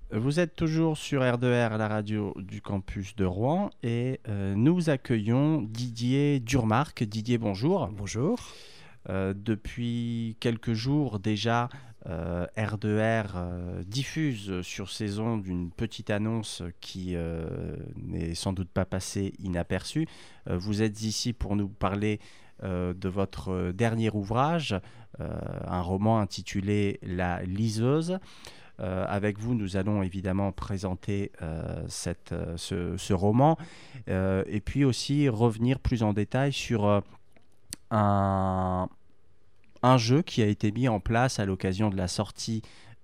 Vous êtes toujours sur R2R, la radio du campus de Rouen, et nous accueillons Didier Durmarc. Didier, bonjour. Bonjour. Depuis quelques jours déjà, R2R diffuse sur ses ondes une petite annonce qui n'est sans doute pas passée inaperçue. Vous êtes ici pour nous parler de votre dernier ouvrage, un roman intitulé La Liseuse. Avec vous, nous allons évidemment présenter ce roman et puis aussi revenir plus en détail sur un, un jeu qui a été mis en place à l'occasion de la sortie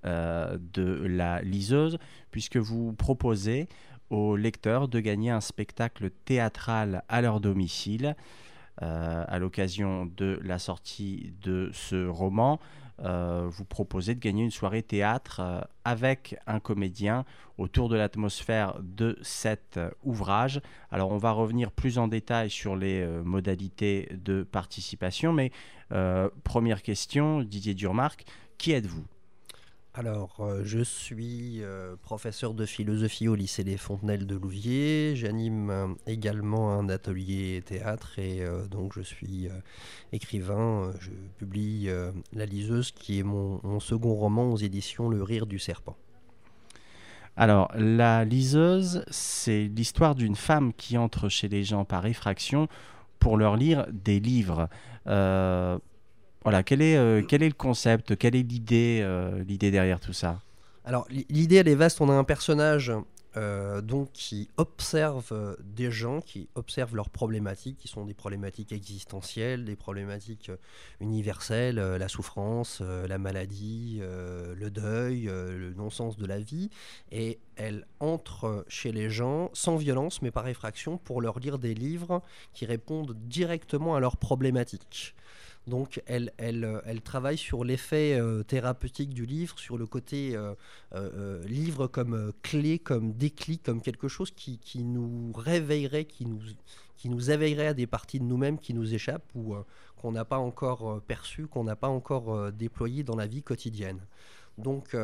de La Liseuse, puisque vous proposez aux lecteurs de gagner un spectacle théâtral à leur domicile à l'occasion de la sortie de ce roman. Vous proposez de gagner une soirée théâtre avec un comédien autour de l'atmosphère de cet ouvrage. Alors on va revenir plus en détail sur les modalités de participation, mais première question, Didier Durmarc, qui êtes-vous? Alors, je suis professeur de philosophie au lycée des Fontenelles de Louviers. J'anime également un atelier théâtre et donc je suis écrivain. Je publie La Liseuse, qui est mon second roman aux éditions Le Rire du Serpent. Alors, La Liseuse, c'est l'histoire d'une femme qui entre chez les gens par effraction pour leur lire des livres. Euh, Voilà, quel est le concept, quelle est l'idée derrière tout ça? Alors, l'idée, elle est vaste. On a un personnage donc qui observe des gens, qui observe leurs problématiques, qui sont des problématiques existentielles, des problématiques universelles, la souffrance, la maladie, le deuil, le non-sens de la vie. Et elle entre chez les gens sans violence, mais par effraction, pour leur lire des livres qui répondent directement à leurs problématiques. Donc elle travaille sur l'effet thérapeutique du livre, sur le côté livre comme clé, comme déclic, comme quelque chose qui nous réveillerait, qui nous éveillerait à des parties de nous-mêmes qui nous échappent ou qu'on n'a pas encore perçues, qu'on n'a pas encore déployées dans la vie quotidienne. Donc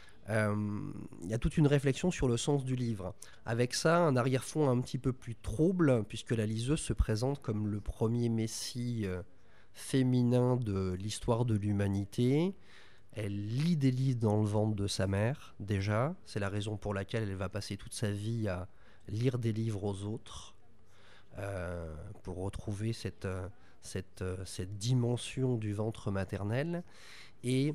il y a toute une réflexion sur le sens du livre. Avec ça, un arrière-fond un petit peu plus trouble, puisque la liseuse se présente comme le premier messie féminin de l'histoire de l'humanité. Elle lit des livres dans le ventre de sa mère, déjà. C'est la raison pour laquelle elle va passer toute sa vie à lire des livres aux autres, pour retrouver cette dimension du ventre maternel. Et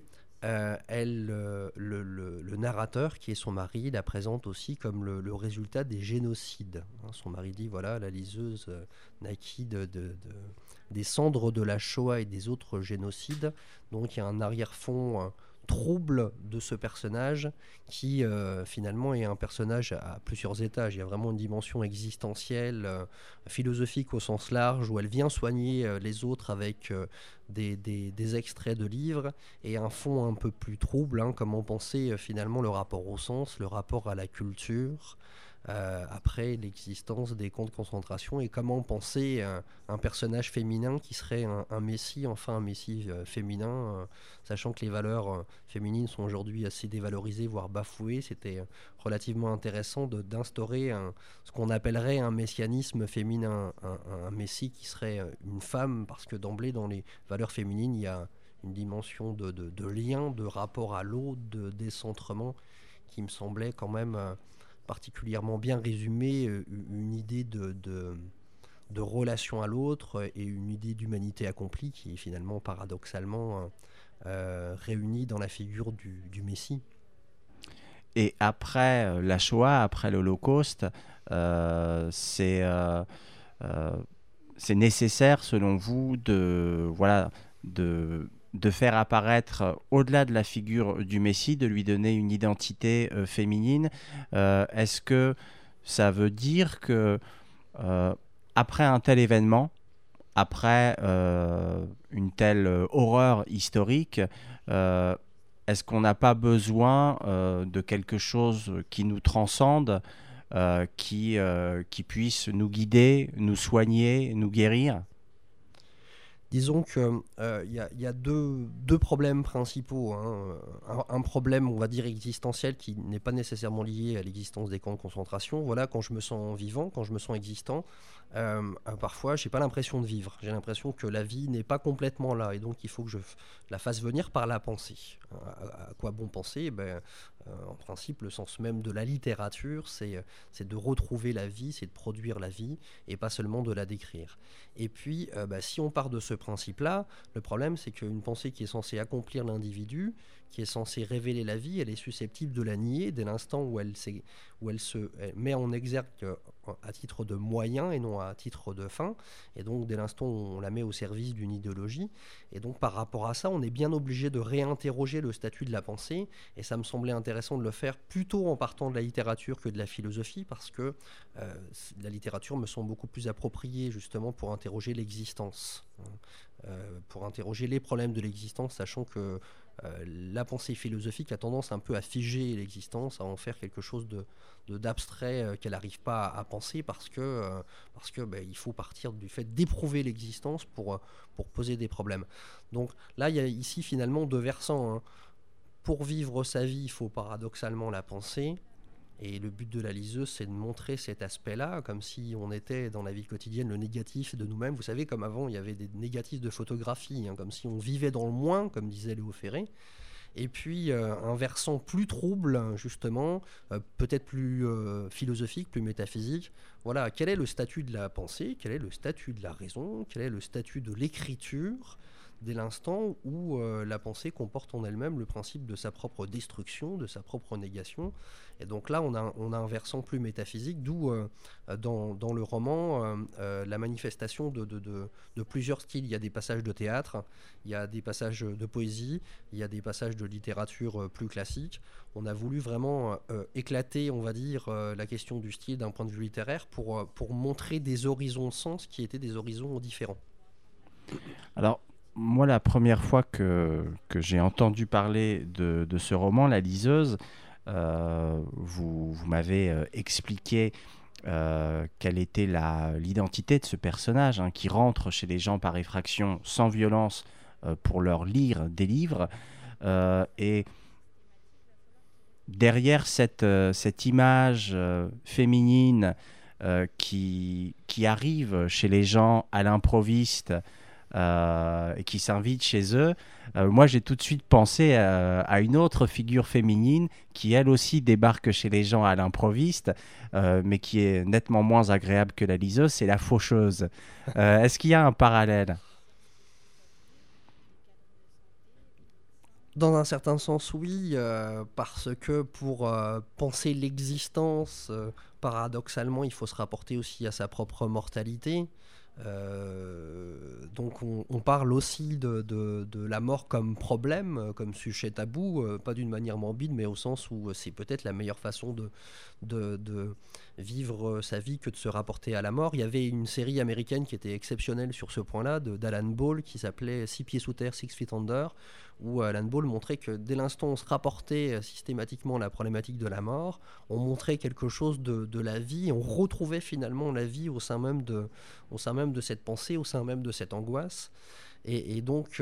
le narrateur, qui est son mari, la présente aussi comme le résultat des génocides. Son mari dit, voilà, la liseuse naquit des cendres de la Shoah et des autres génocides. Donc il y a un arrière-fond trouble de ce personnage qui finalement est un personnage à plusieurs étages. Il y a vraiment une dimension existentielle, philosophique au sens large, où elle vient soigner les autres avec des extraits de livres, et un fond un peu plus trouble, comment penser finalement le rapport au sens, le rapport à la culture, après l'existence des camps de concentration, et comment penser un personnage féminin qui serait un messie, enfin un messie féminin, sachant que les valeurs féminines sont aujourd'hui assez dévalorisées, voire bafouées. C'était relativement intéressant d'instaurer ce qu'on appellerait un messianisme féminin, un messie qui serait une femme, parce que d'emblée, dans les valeurs féminines, il y a une dimension de lien, de rapport à l'autre, de décentrement, qui me semblait quand même particulièrement bien résumé, une idée de relation à l'autre et une idée d'humanité accomplie qui est finalement paradoxalement réunie dans la figure du Messie. Et après la Shoah, après l'Holocauste, c'est euh, c'est nécessaire, selon vous, de faire apparaître, au-delà de la figure du Messie, de lui donner une identité féminine. Est-ce que ça veut dire que, euh, après un tel événement, après une telle horreur historique, euh, est-ce qu'on n'a pas besoin de quelque chose qui nous transcende, qui puisse nous guider, nous soigner, nous guérir? Disons que y a deux problèmes principaux, hein. Un problème, on va dire, existentiel qui n'est pas nécessairement lié à l'existence des camps de concentration. Voilà, quand je me sens vivant, quand je me sens existant, parfois, j'ai pas l'impression de vivre. J'ai l'impression que la vie n'est pas complètement là, et donc il faut que la fasse venir par la pensée. À quoi bon penser? En principe, le sens même de la littérature, c'est de retrouver la vie, c'est de produire la vie, et pas seulement de la décrire. Et puis, si on part de ce principe-là, le problème, c'est qu'une pensée qui est censée accomplir l'individu, qui est censée révéler la vie, elle est susceptible de la nier dès l'instant où elle met en exergue à titre de moyen et non à titre de fin. Et donc, dès l'instant où on la met au service d'une idéologie. Et donc, par rapport à ça, on est bien obligé de réinterroger le statut de la pensée. Et ça me semblait intéressant de le faire plutôt en partant de la littérature que de la philosophie, parce que la littérature me semble beaucoup plus appropriée justement pour interroger l'existence, pour interroger les problèmes de l'existence, sachant que la pensée philosophique a tendance un peu à figer l'existence, à en faire quelque chose d'abstrait qu'elle n'arrive pas à penser, parce que il faut partir du fait d'éprouver l'existence pour poser des problèmes. Donc là, il y a ici finalement deux versants, hein. Pour vivre sa vie, il faut paradoxalement la penser. Et le but de la liseuse, c'est de montrer cet aspect-là, comme si on était dans la vie quotidienne le négatif de nous-mêmes. Vous savez, comme avant, il y avait des négatifs de photographie, hein, comme si on vivait dans le moins, comme disait Léo Ferré. Et puis un versant plus trouble, justement, peut-être plus philosophique, plus métaphysique. Voilà, quel est le statut de la pensée? Quel est le statut de la raison? Quel est le statut de l'écriture, dès l'instant où la pensée comporte en elle-même le principe de sa propre destruction, de sa propre négation? Et donc là, on a un versant plus métaphysique, d'où dans le roman la manifestation de plusieurs styles. Il y a des passages de théâtre, il y a des passages de poésie, il y a des passages de littérature plus classique. On a voulu vraiment éclater, on va dire, la question du style d'un point de vue littéraire pour montrer des horizons de sens qui étaient des horizons différents. Alors, moi, la première fois que j'ai entendu parler de ce roman, La Liseuse, vous m'avez expliqué quelle était l'identité de ce personnage, hein, qui rentre chez les gens par effraction sans violence pour leur lire des livres. Et derrière cette image féminine qui arrive chez les gens à l'improviste, et qui s'invitent chez eux, moi j'ai tout de suite pensé à une autre figure féminine qui elle aussi débarque chez les gens à l'improviste, mais qui est nettement moins agréable que la liseuse, c'est la faucheuse. Est-ce qu'il y a un parallèle? Dans un certain sens, oui, parce que pour penser l'existence, paradoxalement, il faut se rapporter aussi à sa propre mortalité. Donc on parle aussi de la mort comme problème, comme sujet tabou, pas d'une manière morbide, mais au sens où c'est peut-être la meilleure façon de vivre sa vie que de se rapporter à la mort. Il y avait une série américaine qui était exceptionnelle sur ce point-là, d'Alan Ball, qui s'appelait Six pieds sous terre, Six feet under, où Alan Ball montrait que dès l'instant où on se rapportait systématiquement à la problématique de la mort, on montrait quelque chose de la vie, on retrouvait finalement la vie au sein même de cette pensée, au sein même de cette angoisse. Et donc,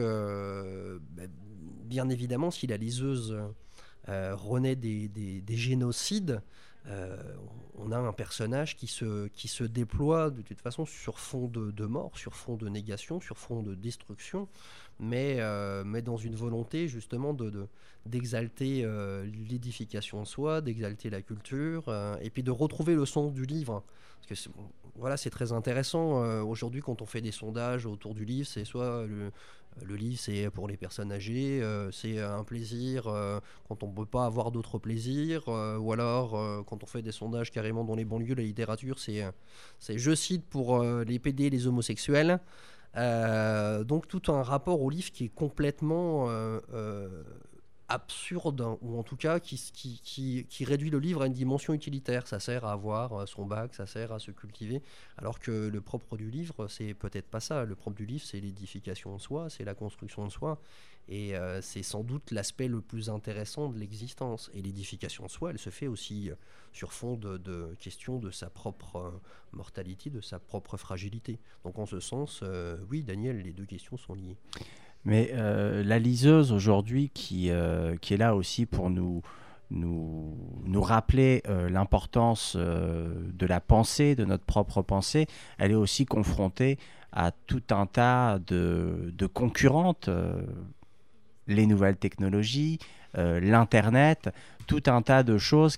bien évidemment, si la liseuse renaît des génocides, on a un personnage qui se déploie de toute façon sur fond de mort, sur fond de négation, sur fond de destruction, mais dans une volonté justement d'exalter l'édification de soi, d'exalter la culture, et puis de retrouver le sens du livre. Parce que voilà, c'est très intéressant. Aujourd'hui, quand on fait des sondages autour du livre, c'est soit le livre, c'est pour les personnes âgées, c'est un plaisir quand on ne peut pas avoir d'autres plaisirs, ou alors quand on fait des sondages carrément dans les banlieues, la littérature, c'est je cite, pour les PD et les homosexuels. Donc tout un rapport au livre qui est complètement absurde, hein, ou en tout cas qui réduit le livre à une dimension utilitaire. Ça sert à avoir son bac, ça sert à se cultiver, alors que le propre du livre, c'est peut-être pas ça. Le propre du livre, c'est l'édification de soi, c'est la construction de soi, et c'est sans doute l'aspect le plus intéressant de l'existence. Et l'édification de soi, elle se fait aussi sur fond de questions de sa propre mortalité, de sa propre fragilité. Donc en ce sens, oui, Daniel, les deux questions sont liées. Mais la liseuse aujourd'hui qui est là aussi pour nous rappeler l'importance de la pensée, de notre propre pensée, elle est aussi confrontée à tout un tas de concurrentes, les nouvelles technologies, l'Internet, tout un tas de choses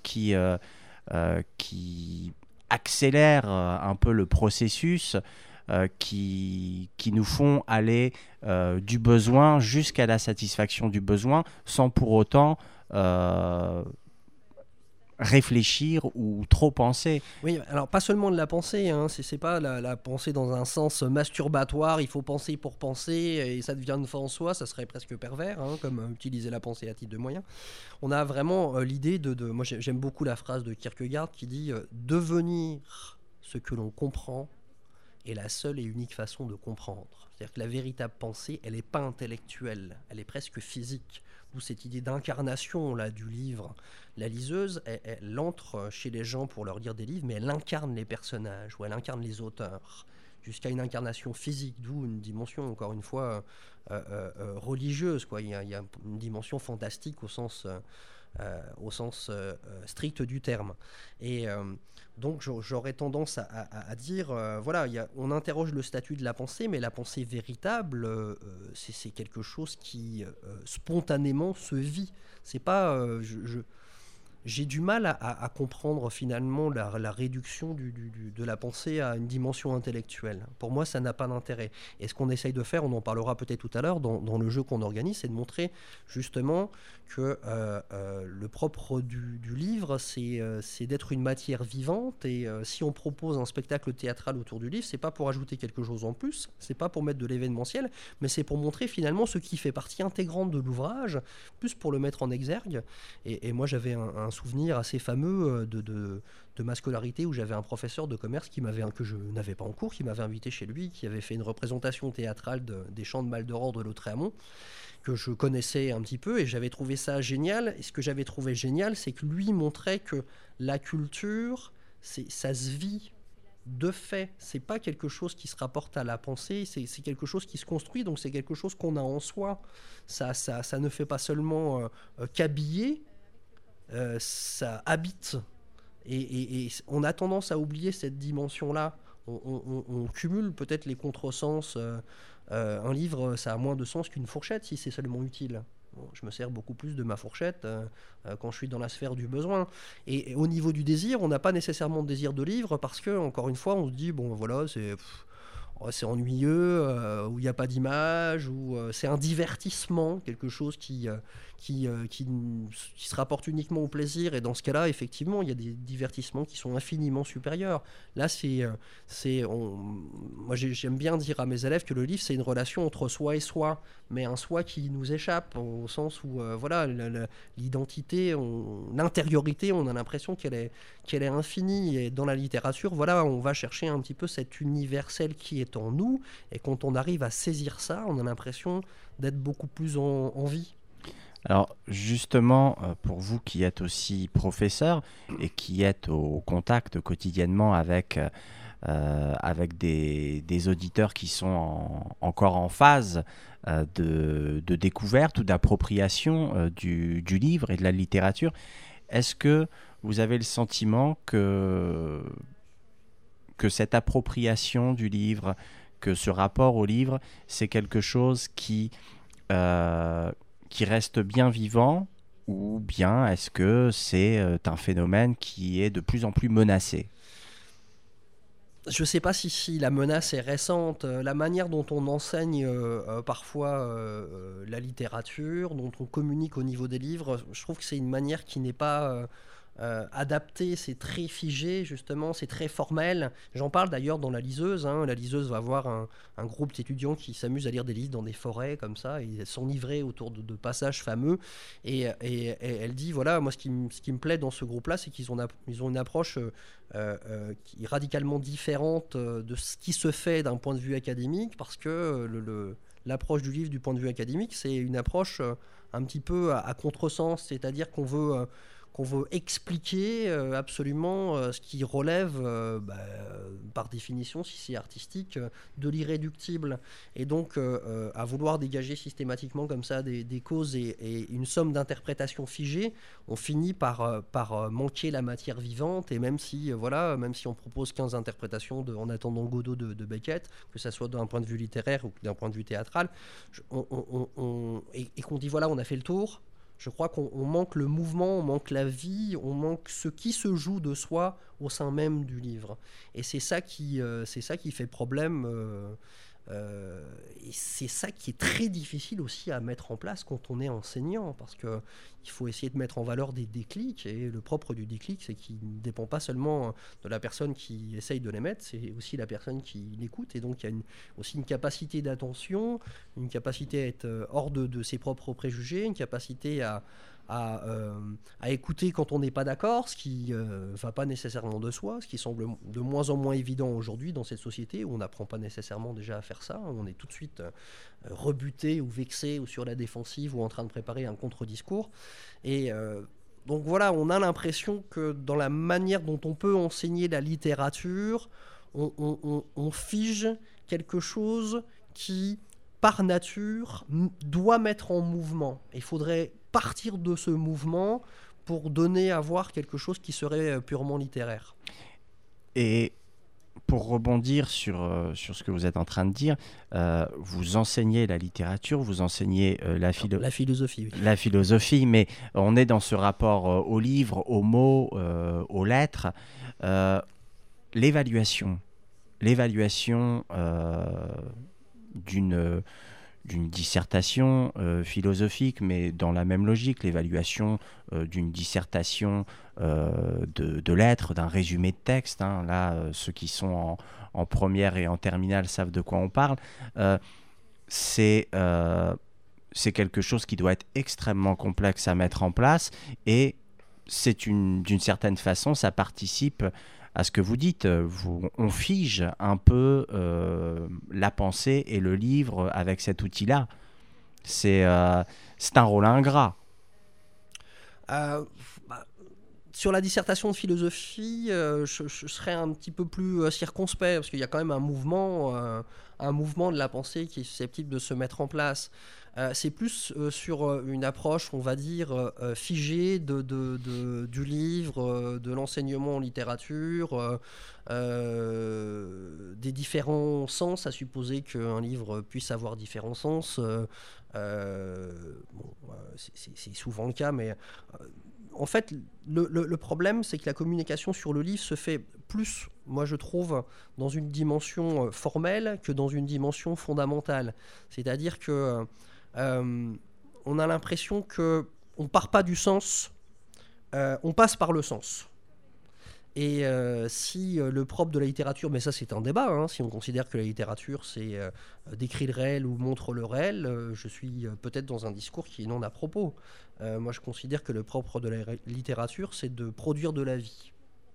qui accélèrent un peu le processus, qui nous font aller du besoin jusqu'à la satisfaction du besoin sans pour autant réfléchir ou trop penser. Oui, alors pas seulement de la pensée, hein, c'est pas la pensée dans un sens masturbatoire, il faut penser pour penser et ça devient une fin en soi, ça serait presque pervers, hein, comme utiliser la pensée à titre de moyen. On a vraiment l'idée moi j'aime beaucoup la phrase de Kierkegaard qui dit devenir ce que l'on comprend est la seule et unique façon de comprendre. C'est-à-dire que la véritable pensée, elle n'est pas intellectuelle, elle est presque physique. D'où cette idée d'incarnation là, du livre. La liseuse, elle entre chez les gens pour leur lire des livres, mais elle incarne les personnages, ou elle incarne les auteurs, jusqu'à une incarnation physique, d'où une dimension, encore une fois, religieuse. Quoi. Il y a une dimension fantastique au sens strict du terme. Et donc j'aurais tendance à dire, voilà, on interroge le statut de la pensée, mais la pensée véritable, c'est quelque chose qui spontanément se vit. C'est pas, j'ai du mal à comprendre finalement la réduction de la pensée à une dimension intellectuelle. Pour moi, ça n'a pas d'intérêt. Et ce qu'on essaye de faire, on en parlera peut-être tout à l'heure dans le jeu qu'on organise, c'est de montrer justement que le propre du livre, c'est d'être une matière vivante. Et si on propose un spectacle théâtral autour du livre, c'est pas pour ajouter quelque chose en plus, c'est pas pour mettre de l'événementiel, mais c'est pour montrer finalement ce qui fait partie intégrante de l'ouvrage, plus pour le mettre en exergue. Et moi, j'avais un souvenir assez fameux de ma scolarité où j'avais un professeur de commerce que je n'avais pas en cours, qui m'avait invité chez lui, qui avait fait une représentation théâtrale des Chants de Maldoror de Lautréamont, que je connaissais un petit peu et j'avais trouvé ça génial. Et ce que j'avais trouvé génial, c'est que lui montrait que la culture, ça se vit de fait. C'est pas quelque chose qui se rapporte à la pensée, c'est quelque chose qui se construit, donc c'est quelque chose qu'on a en soi. Ça ne fait pas seulement qu'habiller, ça habite. Et on a tendance à oublier cette dimension-là. On cumule peut-être les contresens. Un livre, ça a moins de sens qu'une fourchette si c'est seulement utile. Bon, je me sers beaucoup plus de ma fourchette quand je suis dans la sphère du besoin. Et au niveau du désir, on n'a pas nécessairement de désir de livre parce que, encore une fois, on se dit, bon voilà, c'est ennuyeux, où il n'y a pas d'image, ou c'est un divertissement, quelque chose qui se rapporte uniquement au plaisir. Et dans ce cas-là, effectivement, il y a des divertissements qui sont infiniment supérieurs. Là, moi j'aime bien dire à mes élèves que le livre, c'est une relation entre soi et soi, mais un soi qui nous échappe, au sens où voilà, l'identité, l'intériorité, on a l'impression qu'elle est infinie. Et dans la littérature, voilà, on va chercher un petit peu cet universel qui est en nous, et quand on arrive à saisir ça, on a l'impression d'être beaucoup plus en vie. Alors justement, pour vous qui êtes aussi professeur et qui êtes au contact quotidiennement avec des auditeurs qui sont encore en phase de découverte ou d'appropriation du livre et de la littérature, est-ce que vous avez le sentiment que cette appropriation du livre, que ce rapport au livre, c'est quelque chose qui reste bien vivant, ou bien est-ce que c'est un phénomène qui est de plus en plus menacé ? Je ne sais pas si la menace est récente. La manière dont on enseigne parfois la littérature, dont on communique au niveau des livres, je trouve que c'est une manière qui n'est pas adapté, c'est très figé, justement, c'est très formel. J'en parle d'ailleurs dans La Liseuse. La Liseuse va avoir un groupe d'étudiants qui s'amusent à lire des livres dans des forêts, comme ça, et s'enivrer autour de passages fameux. Et elle dit, voilà, moi, ce qui me plaît dans ce groupe-là, c'est qu'ils ont une approche qui est radicalement différente de ce qui se fait d'un point de vue académique, parce que l'approche du livre du point de vue académique, c'est une approche un petit peu à contresens, c'est-à-dire qu'on veut expliquer absolument ce qui relève, par définition, si c'est artistique, de l'irréductible. Et donc, à vouloir dégager systématiquement comme ça des causes et une somme d'interprétations figées, on finit par manquer la matière vivante. Et même si on propose 15 interprétations En attendant Godot de Beckett, que ça soit d'un point de vue littéraire ou d'un point de vue théâtral, et qu'on dit, voilà, on a fait le tour. Je crois qu'on manque le mouvement, on manque la vie, on manque ce qui se joue de soi au sein même du livre. Et c'est ça qui fait problème. Et c'est ça qui est très difficile aussi à mettre en place quand on est enseignant, parce qu'il faut essayer de mettre en valeur des déclics, et le propre du déclic, c'est qu'il ne dépend pas seulement de la personne qui essaye de les mettre, c'est aussi la personne qui l'écoute. Et donc il y a aussi une capacité d'attention, une capacité à être hors de ses propres préjugés, une capacité à écouter quand on n'est pas d'accord, ce qui ne va pas nécessairement de soi, ce qui semble de moins en moins évident aujourd'hui dans cette société où on n'apprend pas nécessairement déjà à faire ça. On est tout de suite rebuté ou vexé ou sur la défensive ou en train de préparer un contre-discours. Et donc voilà, on a l'impression que dans la manière dont on peut enseigner la littérature, on fige quelque chose qui, par nature, doit mettre en mouvement. Il faudrait partir de ce mouvement pour donner à voir quelque chose qui serait purement littéraire. Et pour rebondir sur ce que vous êtes en train de dire, vous enseignez la littérature, vous enseignez la philosophie. Oui. La philosophie, mais on est dans ce rapport au livre, aux mots, aux lettres. L'évaluation d'une dissertation philosophique, mais dans la même logique, l'évaluation d'une dissertation de lettres, d'un résumé de texte. Là, ceux qui sont en première et en terminale savent de quoi on parle. C'est quelque chose qui doit être extrêmement complexe à mettre en place, et d'une certaine façon, ça participe à ce que vous dites. On fige un peu la pensée et le livre avec cet outil-là. C'est un rôle ingrat. Sur la dissertation de philosophie, je serais un petit peu plus circonspect, parce qu'il y a quand même un mouvement de la pensée qui est susceptible de se mettre en place. C'est plus sur une approche, on va dire, figée du livre, de l'enseignement en littérature, des différents sens, à supposer qu'un livre puisse avoir différents sens. C'est souvent le cas, mais en fait, le problème, c'est que la communication sur le livre se fait plus, moi je trouve, dans une dimension formelle que dans une dimension fondamentale. C'est-à-dire que on a l'impression qu'on ne part pas du sens, on passe par le sens. Et si le propre de la littérature, mais ça c'est un débat, si on considère que la littérature c'est décrit le réel ou montre le réel, je suis peut-être dans un discours qui est non à propos. Moi je considère que le propre de la littérature c'est de produire de la vie.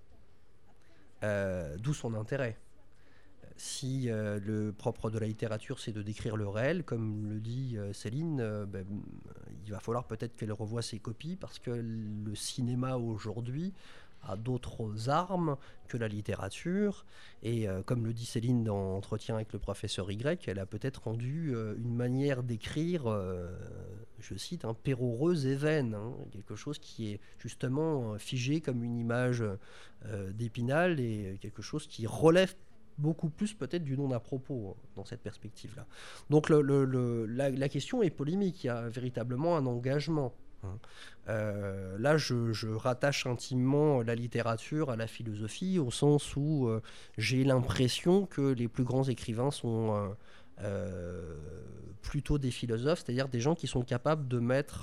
D'où son intérêt. Si le propre de la littérature c'est de décrire le réel, comme le dit Céline, il va falloir peut-être qu'elle revoie ses copies, parce que le cinéma aujourd'hui a d'autres armes que la littérature, et comme le dit Céline dans Entretien avec le professeur Y, elle a peut-être rendu une manière d'écrire, je cite, péroreuse et vaine, quelque chose qui est justement figé comme une image d'Épinal, et quelque chose qui relève beaucoup plus peut-être du non à propos dans cette perspective-là. Donc la question est polémique, il y a véritablement un engagement. Là, je rattache intimement la littérature à la philosophie, au sens où j'ai l'impression que les plus grands écrivains sont plutôt des philosophes, c'est-à-dire des gens qui sont capables de mettre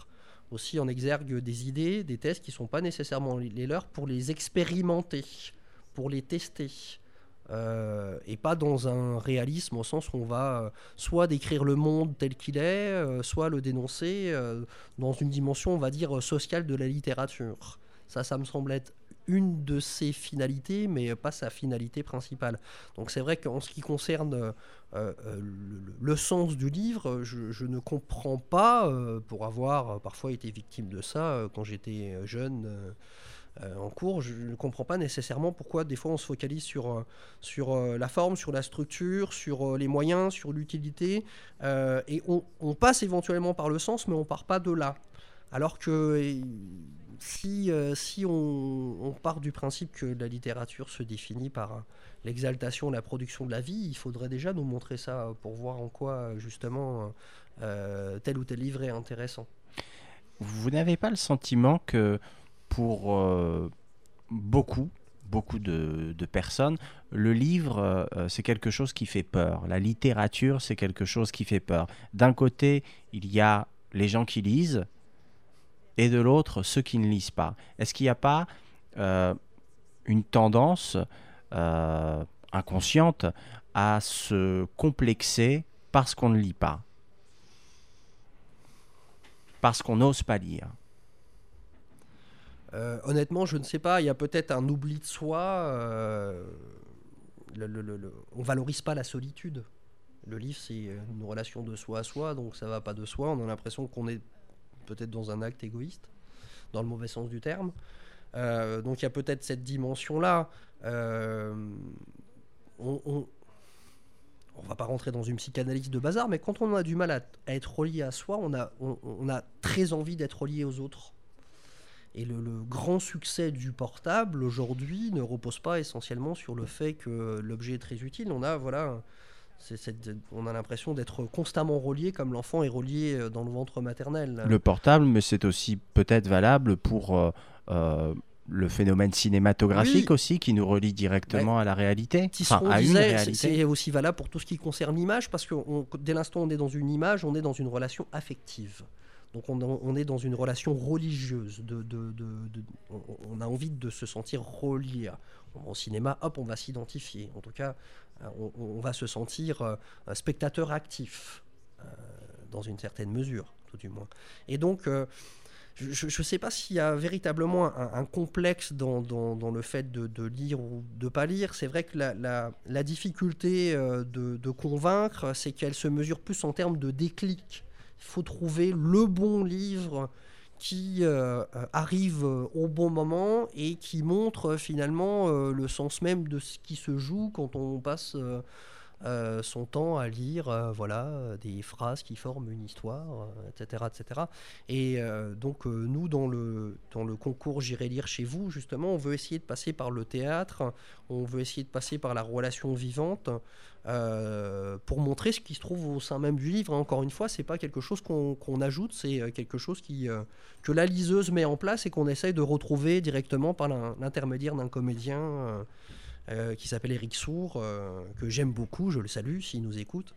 aussi en exergue des idées, des thèses qui ne sont pas nécessairement les leurs pour les expérimenter, pour les tester. Et pas dans un réalisme au sens où on va soit décrire le monde tel qu'il est, soit le dénoncer dans une dimension, on va dire, sociale de la littérature. Ça me semble être une de ses finalités, mais pas sa finalité principale. Donc c'est vrai qu'en ce qui concerne le sens du livre, je ne comprends pas, pour avoir parfois été victime de ça quand j'étais jeune en cours, je ne comprends pas nécessairement pourquoi des fois on se focalise sur la forme, sur la structure, sur les moyens, sur l'utilité, et on passe éventuellement par le sens, mais on ne part pas de là. Alors que si on part du principe que la littérature se définit par l'exaltation, la production de la vie, il faudrait déjà nous montrer ça pour voir en quoi justement tel ou tel livre est intéressant. Vous n'avez pas le sentiment que pour beaucoup de personnes, le livre, c'est quelque chose qui fait peur. La littérature, c'est quelque chose qui fait peur. D'un côté, il y a les gens qui lisent, et de l'autre, ceux qui ne lisent pas. Est-ce qu'il n'y a pas une tendance inconsciente à se complexer parce qu'on ne lit pas, parce qu'on n'ose pas lire? Honnêtement, je ne sais pas. Il y a peut-être un oubli de soi. On valorise pas la solitude. Le livre, c'est une relation de soi à soi, donc ça va pas de soi. On a l'impression qu'on est peut-être dans un acte égoïste, dans le mauvais sens du terme. Donc il y a peut-être cette dimension-là. On va pas rentrer dans une psychanalyse de bazar, mais quand on a du mal à être relié à soi, on a très envie d'être relié aux autres. Et le grand succès du portable aujourd'hui ne repose pas essentiellement sur le fait que l'objet est très utile. On a l'impression d'être constamment relié comme l'enfant est relié dans le ventre maternel. Le portable, mais c'est aussi peut-être valable pour le phénomène cinématographique aussi, qui nous relie directement à la réalité, à une réalité. C'est aussi valable pour tout ce qui concerne l'image, parce que dès l'instant où on est dans une image, on est dans une relation affective. Donc on est dans une relation religieuse. On a envie de se sentir relié. Au cinéma, hop, on va s'identifier. En tout cas, on va se sentir spectateur actif, dans une certaine mesure, tout du moins. Et donc, je ne sais pas s'il y a véritablement un complexe dans le fait de lire ou de ne pas lire. C'est vrai que la difficulté de convaincre, c'est qu'elle se mesure plus en termes de déclic. Il faut trouver le bon livre qui arrive au bon moment et qui montre finalement le sens même de ce qui se joue quand on passe son temps à lire des phrases qui forment une histoire, etc. etc. Et donc nous, dans le concours J'irai lire chez vous, justement, on veut essayer de passer par le théâtre, on veut essayer de passer par la relation vivante, pour montrer ce qui se trouve au sein même du livre. Encore une fois, c'est pas quelque chose qu'on ajoute, c'est quelque chose que la liseuse met en place et qu'on essaye de retrouver directement par l'intermédiaire d'un comédien qui s'appelle Éric Sour, que j'aime beaucoup, je le salue s'il nous écoute.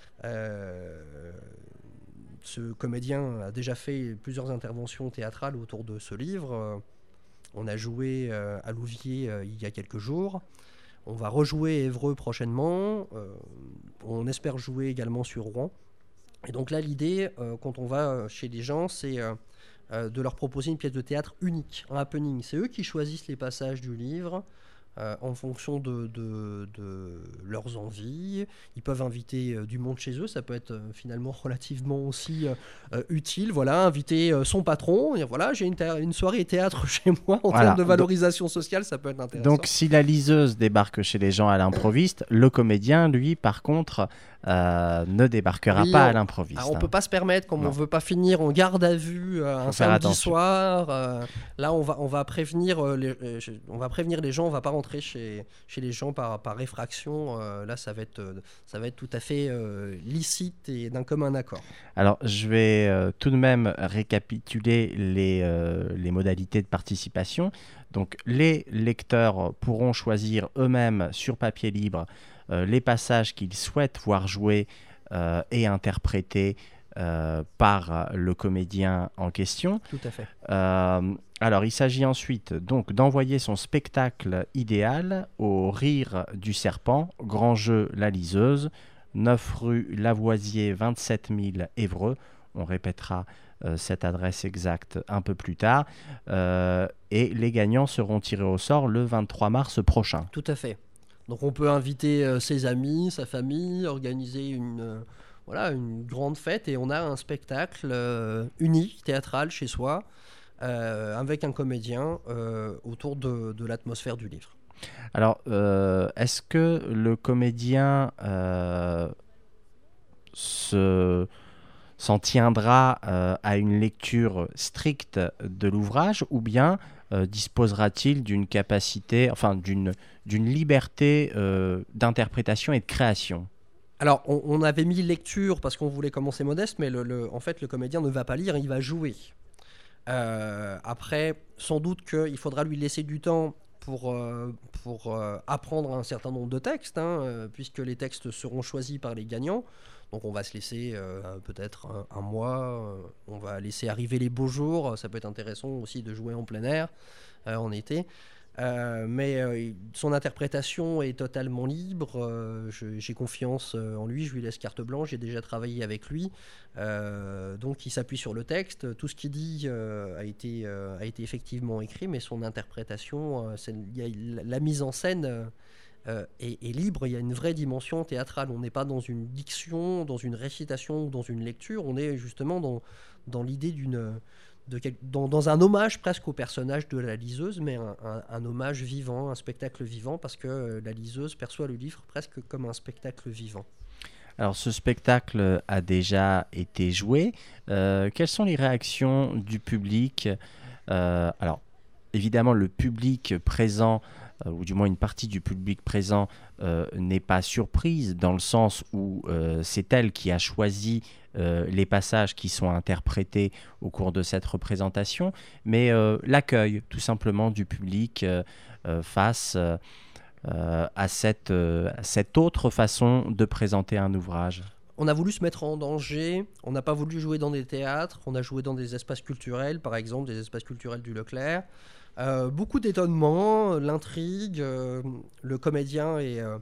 Ce comédien a déjà fait plusieurs interventions théâtrales autour de ce livre. On a joué à Louviers il y a quelques jours. On va rejouer Évreux prochainement. On espère jouer également sur Rouen. Et donc là, l'idée, quand on va chez les gens, c'est de leur proposer une pièce de théâtre unique, un happening. C'est eux qui choisissent les passages du livre en fonction de leurs envies. Ils peuvent inviter du monde chez eux, ça peut être finalement relativement aussi utile. Voilà, inviter son patron, et voilà, j'ai une soirée théâtre chez moi en termes de valorisation sociale, ça peut être intéressant. Donc si la liseuse débarque chez les gens à l'improviste, le comédien, lui, par contre, ne débarquera pas à l'improviste. On ne peut pas se permettre, comme on ne veut pas finir en garde à vue un samedi soir, là on va prévenir les gens, on ne va pas rentrer chez les gens par réfraction. Là ça va être tout à fait licite et d'un commun accord. Alors je vais tout de même récapituler les modalités de participation. Donc les lecteurs pourront choisir eux-mêmes sur papier libre les passages qu'ils souhaitent voir jouer et interpréter par le comédien en question. Tout à fait. Alors, il s'agit ensuite donc d'envoyer son spectacle idéal au Rire du Serpent, Grand Jeu La Liseuse, 9 rue Lavoisier, 27 000 Évreux. On répétera cette adresse exacte un peu plus tard. Et les gagnants seront tirés au sort le 23 mars prochain. Tout à fait. Donc on peut inviter ses amis, sa famille, organiser une grande fête et on a un spectacle unique, théâtral chez soi, avec un comédien autour de l'atmosphère du livre. Alors, est-ce que le comédien s'en tiendra à une lecture stricte de l'ouvrage ou bien disposera-t-il d'une capacité, enfin d'une liberté d'interprétation et de création ? Alors, on avait mis lecture parce qu'on voulait commencer modeste, mais en fait, le comédien ne va pas lire, il va jouer. Après, sans doute qu'il faudra lui laisser du temps pour apprendre un certain nombre de textes, puisque les textes seront choisis par les gagnants. Donc on va se laisser peut-être un mois, on va laisser arriver les beaux jours, ça peut être intéressant aussi de jouer en plein air en été. Mais son interprétation est totalement libre, j'ai confiance en lui, je lui laisse carte blanche, j'ai déjà travaillé avec lui, donc il s'appuie sur le texte, tout ce qu'il dit a été effectivement écrit, mais son interprétation, la mise en scène est libre, il y a une vraie dimension théâtrale, on n'est pas dans une diction, dans une récitation ou dans une lecture, on est justement dans l'idée dans un hommage presque au personnage de la liseuse, mais un hommage vivant, un spectacle vivant, parce que la liseuse perçoit le livre presque comme un spectacle vivant. Alors ce spectacle a déjà été joué. Quelles sont les réactions du public ? Alors évidemment le public présent, ou du moins une partie du public présent, n'est pas surprise dans le sens où c'est elle qui a choisi les passages qui sont interprétés au cours de cette représentation, mais l'accueil tout simplement du public face à cette autre façon de présenter un ouvrage. On a voulu se mettre en danger, on n'a pas voulu jouer dans des théâtres, on a joué dans des espaces culturels, par exemple des espaces culturels du Leclerc. Beaucoup d'étonnement, l'intrigue, le comédien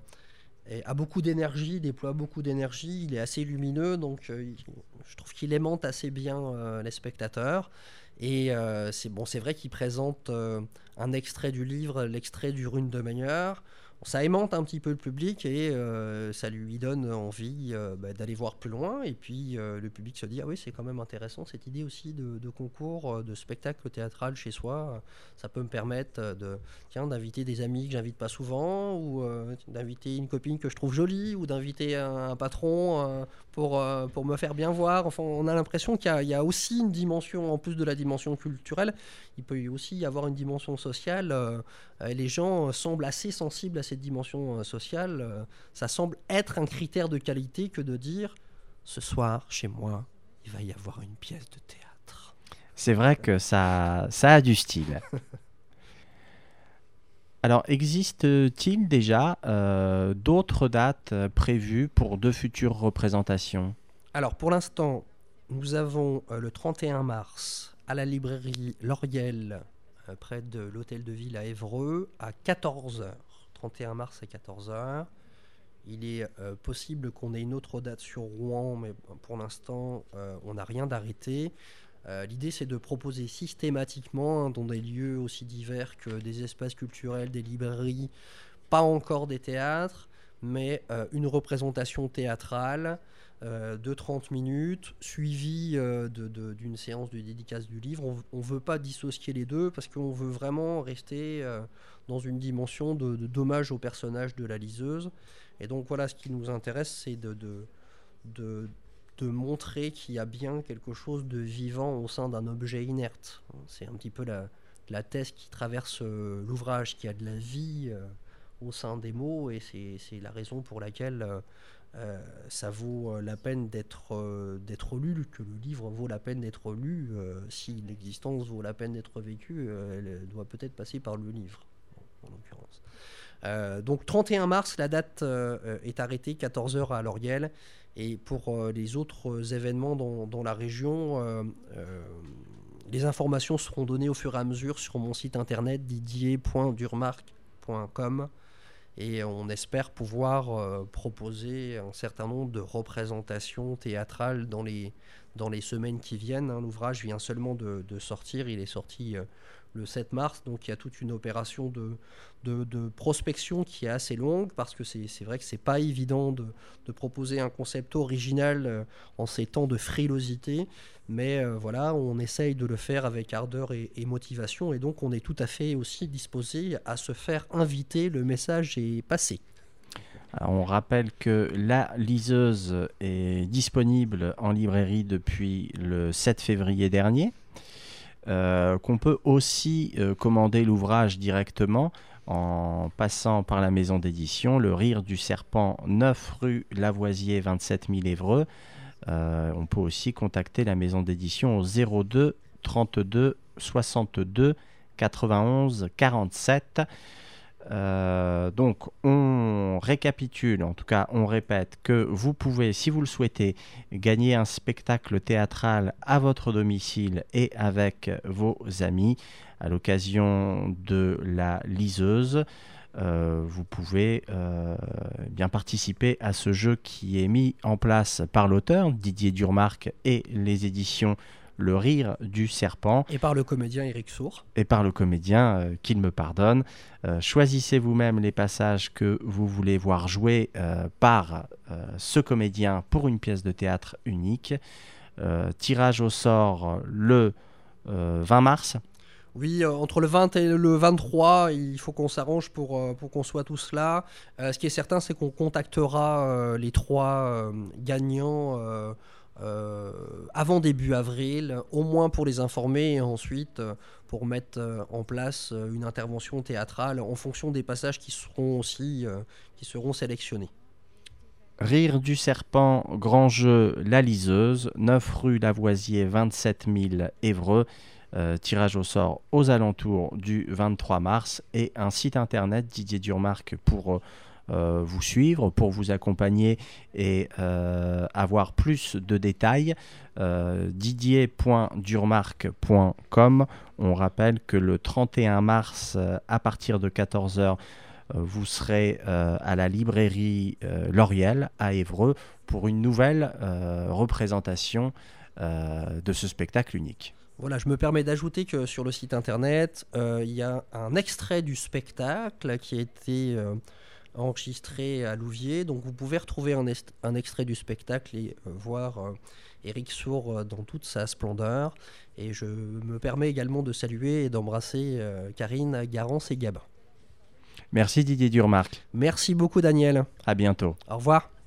a beaucoup d'énergie, déploie beaucoup d'énergie, il est assez lumineux, donc je trouve qu'il aimante assez bien les spectateurs. Et c'est vrai qu'il présente un extrait du livre, l'extrait du Rune de Meunière. Ça aimante un petit peu le public et ça lui donne envie d'aller voir plus loin. Et puis le public se dit, ah oui, c'est quand même intéressant cette idée aussi de concours, de spectacle théâtral chez soi. Ça peut me permettre d'inviter des amis que j'invite pas souvent, ou d'inviter une copine que je trouve jolie, ou d'inviter un patron pour me faire bien voir. Enfin, on a l'impression qu'il y a aussi une dimension, en plus de la dimension culturelle, il peut aussi y avoir une dimension sociale. Les gens semblent assez sensibles à cette dimension sociale. Ça semble être un critère de qualité que de dire ce soir, chez moi, il va y avoir une pièce de théâtre. C'est vrai que ça a du style. Alors, existe-t-il déjà d'autres dates prévues pour de futures représentations ? Alors, pour l'instant, nous avons le 31 mars à la librairie L'Oriel, près de l'Hôtel de Ville à Évreux, à 14h. 31 mars à 14h. Il est possible qu'on ait une autre date sur Rouen, mais pour l'instant, on n'a rien d'arrêté. L'idée, c'est de proposer systématiquement dans des lieux aussi divers que des espaces culturels, des librairies, pas encore des théâtres, mais une représentation théâtrale de 30 minutes, suivie d'une séance de dédicace du livre. On ne veut pas dissocier les deux parce qu'on veut vraiment rester dans une dimension d'hommage au personnage de la liseuse. Et donc voilà, ce qui nous intéresse, c'est de montrer qu'il y a bien quelque chose de vivant au sein d'un objet inerte. C'est un petit peu la thèse qui traverse l'ouvrage, qu'il y a de la vie au sein des mots, et c'est la raison pour laquelle ça vaut la peine d'être lu, que le livre vaut la peine d'être lu. Si l'existence vaut la peine d'être vécue, elle doit peut-être passer par le livre, en l'occurrence. Donc 31 mars, la date est arrêtée, 14h à L'Oriel, Et pour les autres événements dans la région, les informations seront données au fur et à mesure sur mon site internet didier.durmark.com. Et on espère pouvoir proposer un certain nombre de représentations théâtrales dans les semaines qui viennent. L'ouvrage vient seulement de sortir, il est sorti le 7 mars, donc il y a toute une opération de prospection qui est assez longue, parce que c'est vrai que c'est pas évident de proposer un concept original en ces temps de frilosité, mais voilà, on essaye de le faire avec ardeur et motivation, et donc on est tout à fait aussi disposé à se faire inviter, le message est passé. Alors, on rappelle que La Liseuse est disponible en librairie depuis le 7 février dernier, qu'on peut aussi commander l'ouvrage directement en passant par la maison d'édition Le Rire du Serpent, 9 rue Lavoisier, 27 000 Évreux. On peut aussi contacter la maison d'édition au 02 32 62 91 47. Donc on récapitule, en tout cas on répète que vous pouvez, si vous le souhaitez, gagner un spectacle théâtral à votre domicile et avec vos amis à l'occasion de La Liseuse. Vous pouvez bien participer à ce jeu qui est mis en place par l'auteur Didier Durmark et les éditions Le Rire du Serpent. Et par le comédien Éric Sourd. Et par le comédien, qu'il me pardonne. Choisissez vous-même les passages que vous voulez voir jouer par ce comédien pour une pièce de théâtre unique. Tirage au sort le 20 mars. Oui, entre le 20 et le 23, il faut qu'on s'arrange pour qu'on soit tous là. Ce qui est certain, c'est qu'on contactera les 3 gagnants avant début avril, au moins pour les informer, et ensuite pour mettre en place une intervention théâtrale en fonction des passages qui seront sélectionnés. Rire du Serpent, grand jeu, La Liseuse, 9 rue Lavoisier, 27 000 Évreux. Tirage au sort aux alentours du 23 mars, et un site internet Didier Durmark pour vous suivre, pour vous accompagner et avoir plus de détails. didier.durmark.com. On rappelle que le 31 mars, à partir de 14h, vous serez à la librairie L'Oriel à Évreux pour une nouvelle représentation de ce spectacle unique. Voilà, je me permets d'ajouter que sur le site internet, il y a un extrait du spectacle qui a été enregistré à Louviers. Donc vous pouvez retrouver un extrait du spectacle et voir Éric Sourd dans toute sa splendeur. Et je me permets également de saluer et d'embrasser Karine Garance et Gabin. Merci Didier Durmark. Merci beaucoup Daniel. À bientôt. Au revoir.